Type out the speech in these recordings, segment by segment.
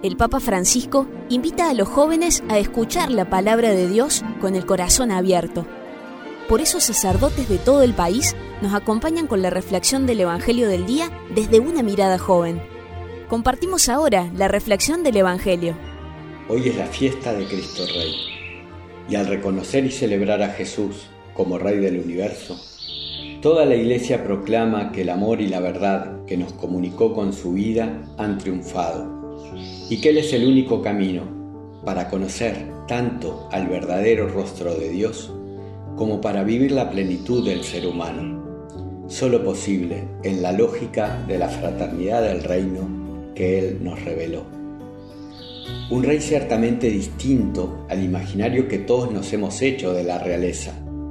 el Papa Francisco invita a los jóvenes a escuchar la palabra de Dios con el corazón abierto. Por eso sacerdotes de todo el país nos acompañan con la reflexión del Evangelio del día desde una mirada joven. Compartimos ahora la reflexión del Evangelio. Hoy es la fiesta de Cristo Rey, y al reconocer y celebrar a Jesús como Rey del universo, toda la Iglesia proclama que el amor y la verdad que nos comunicó con su vida han triunfado, y que Él es el único camino para conocer tanto al verdadero rostro de Dios como para vivir la plenitud del ser humano, solo posible en la lógica de la fraternidad del reino que Él nos reveló. Un rey ciertamente distinto al imaginario que todos nos hemos hecho de la realeza.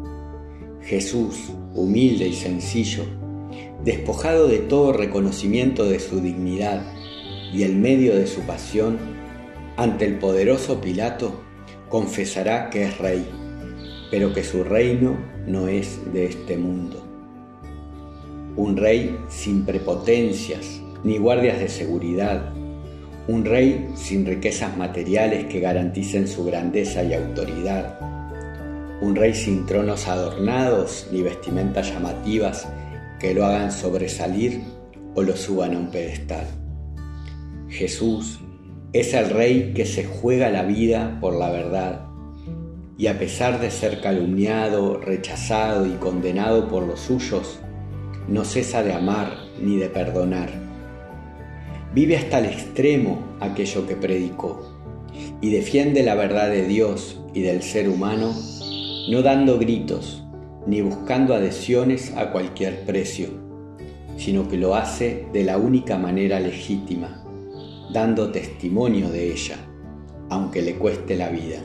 Jesús, humilde y sencillo, despojado de todo reconocimiento de su dignidad y en medio de su pasión, ante el poderoso Pilato, confesará que es rey, pero que su reino no es de este mundo. Un rey sin prepotencias ni guardias de seguridad, un rey sin riquezas materiales que garanticen su grandeza y autoridad, un rey sin tronos adornados ni vestimentas llamativas que lo hagan sobresalir o lo suban a un pedestal. Jesús es el rey que se juega la vida por la verdad y a pesar de ser calumniado, rechazado y condenado por los suyos, no cesa de amar ni de perdonar. Vive hasta el extremo aquello que predicó y defiende la verdad de Dios y del ser humano, no dando gritos ni buscando adhesiones a cualquier precio, sino que lo hace de la única manera legítima, dando testimonio de ella, aunque le cueste la vida.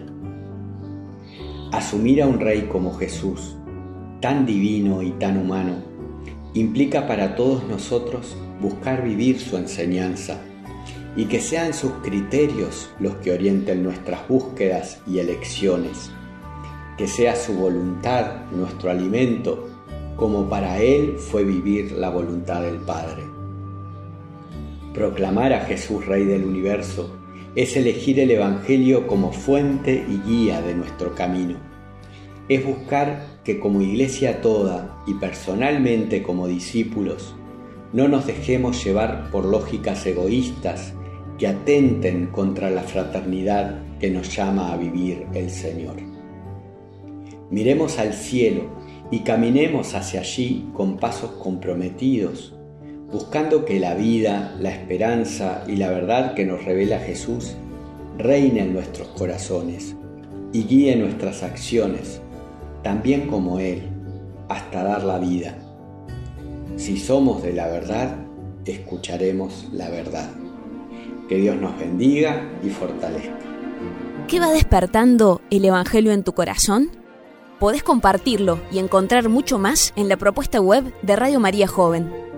Asumir a un rey como Jesús, tan divino y tan humano, implica para todos nosotros buscar vivir su enseñanza y que sean sus criterios los que orienten nuestras búsquedas y elecciones, que sea su voluntad nuestro alimento, como para Él fue vivir la voluntad del Padre. Proclamar a Jesús Rey del universo es elegir el Evangelio como fuente y guía de nuestro camino. Es buscar que como Iglesia toda y personalmente como discípulos no nos dejemos llevar por lógicas egoístas que atenten contra la fraternidad que nos llama a vivir el Señor. Miremos al cielo y caminemos hacia allí con pasos comprometidos, buscando que la vida, la esperanza y la verdad que nos revela Jesús reine en nuestros corazones y guíe nuestras acciones, también como Él, hasta dar la vida. Si somos de la verdad, escucharemos la verdad. Que Dios nos bendiga y fortalezca. ¿Qué va despertando el Evangelio en tu corazón? Podés compartirlo y encontrar mucho más en la propuesta web de Radio María Joven.